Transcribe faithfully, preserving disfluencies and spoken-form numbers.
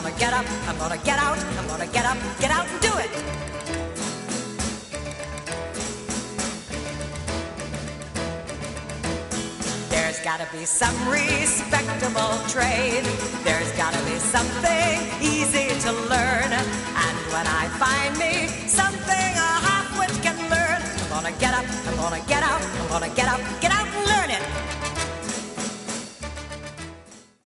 gonna get up, I'm gonna get out, I'm gonna get up, get out and do it. There's gotta be some respectable trade. There's gotta be something easy to learn. And when I find me something a half-wit can learn, I'm gonna get up, I'm gonna get out, I'm gonna get up, get